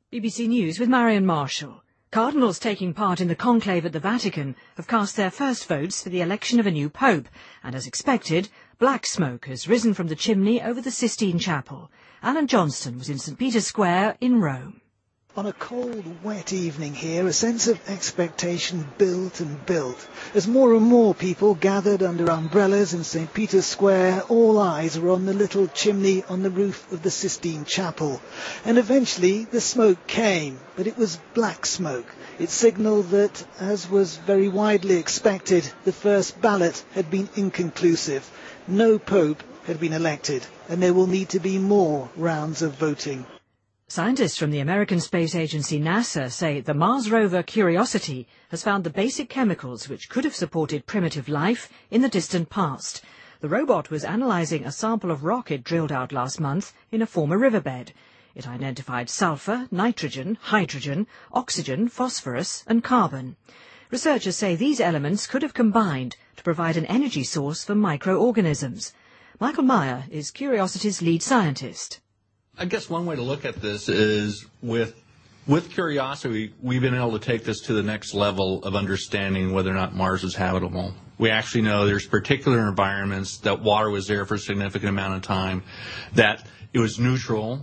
BBC News with Marion Marshall. Cardinals taking part in the conclave at the Vatican have cast their first votes for the election of a new pope, and as expected, black smoke has risen from the chimney over the Sistine Chapel. Alan Johnston was in St. Peter's Square in Rome. On a cold, wet evening here, a sense of expectation built and built. As more and more people gathered under umbrellas in St. Peter's Square, all eyes were on the little chimney on the roof of the Sistine Chapel. And eventually the smoke came, but it was black smoke. It signalled that, as was very widely expected, the first ballot had been inconclusive. No pope had been elected, and there will need to be more rounds of voting. Scientists from the American space agency NASA say the Mars rover Curiosity has found the basic chemicals which could have supported primitive life in the distant past. The robot was analysing a sample of rock it drilled out last month in a former riverbed. It identified sulfur, nitrogen, hydrogen, oxygen, phosphorus and carbon. Researchers say these elements could have combined to provide an energy source for microorganisms. Michael Meyer is Curiosity's lead scientist. I guess one way to look at this is with Curiosity, we've been able to take this to the next level of understanding whether or not Mars is habitable. We actually know there's particular environments that water was there for a significant amount of time, that it was neutral,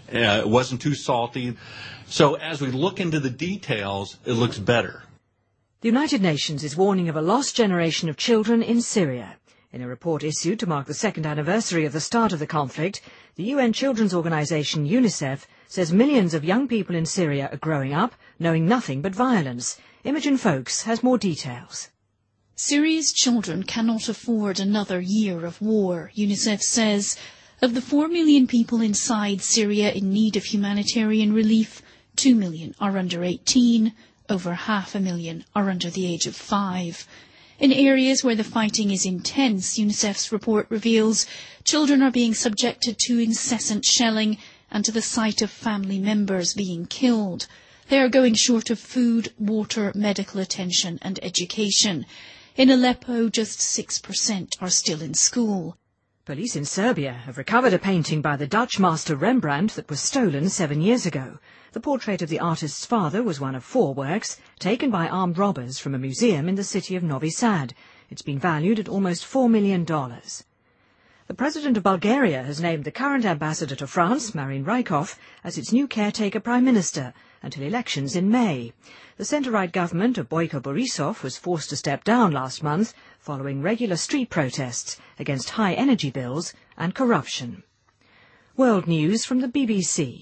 it wasn't too salty. So as we look into the details, it looks better. The United Nations is warning of a lost generation of children in Syria. In a report issued to mark the second anniversary of the start of the conflict, the UN children's organisation UNICEF says millions of young people in Syria are growing up knowing nothing but violence. Imogen Folks has more details. Syria's children cannot afford another year of war, UNICEF says. Of the 4 million people inside Syria in need of humanitarian relief, 2 million are under 18, over 500,000 are under the age of 5. In areas where the fighting is intense, UNICEF's report reveals children are being subjected to incessant shelling and to the sight of family members being killed. They are going short of food, water, medical attention and education. In Aleppo, just 6% are still in school. Police in Serbia have recovered a painting by the Dutch master Rembrandt that was stolen 7 years ago. The portrait of the artist's father was one of 4 works taken by armed robbers from a museum in the city of Novi Sad. It's been valued at almost $4 million. The President of Bulgaria has named the current ambassador to France, Marin Rykov, as its new caretaker prime minister until elections in May. The centre-right government of Boyko Borisov was forced to step down last month following regular street protests against high energy bills and corruption. World news from the BBC.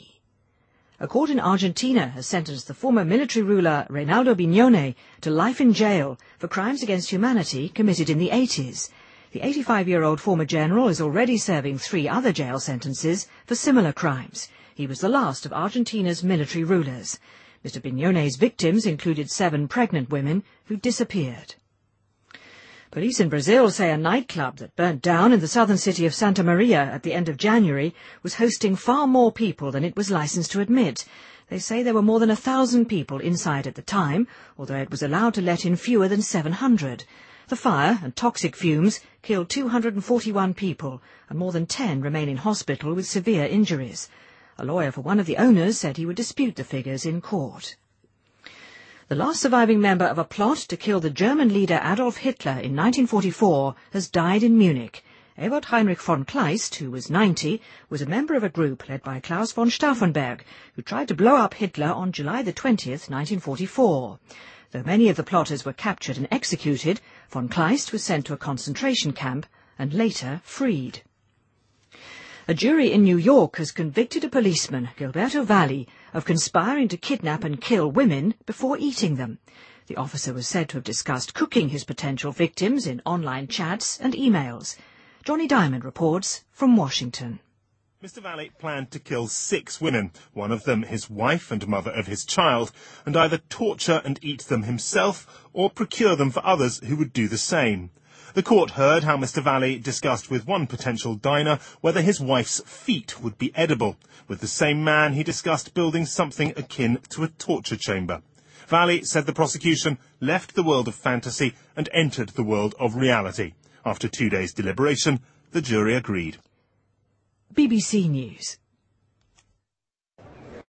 A court in Argentina has sentenced the former military ruler Reinaldo Bignone to life in jail for crimes against humanity committed in the 80s. The 85-year-old former general is already serving 3 other jail sentences for similar crimes. He was the last of Argentina's military rulers. Mr. Bignone's victims included 7 pregnant women who disappeared. Police in Brazil say a nightclub that burnt down in the southern city of Santa Maria at the end of January was hosting far more people than it was licensed to admit. They say there were more than 1,000 people inside at the time, although it was allowed to let in fewer than 700. The fire and toxic fumes killed 241 people, and more than 10 remain in hospital with severe injuries. A lawyer for one of the owners said he would dispute the figures in court. The last surviving member of a plot to kill the German leader Adolf Hitler in 1944 has died in Munich. Ewald Heinrich von Kleist, who was 90, was a member of a group led by Klaus von Stauffenberg, who tried to blow up Hitler on July the 20th, 1944. Though many of the plotters were captured and executed, von Kleist was sent to a concentration camp and later freed. A jury in New York has convicted a policeman, Gilberto Valli, of conspiring to kidnap and kill women before eating them. The officer was said to have discussed cooking his potential victims in online chats and emails. Johnny Diamond reports from Washington. Mr. Valli planned to kill 6 women, one of them his wife and mother of his child, and either torture and eat them himself or procure them for others who would do the same. The court heard how Mr. Valli discussed with one potential diner whether his wife's feet would be edible. With the same man, he discussed building something akin to a torture chamber. Valli said the prosecution left the world of fantasy and entered the world of reality. After 2 days' deliberation, the jury agreed. BBC News.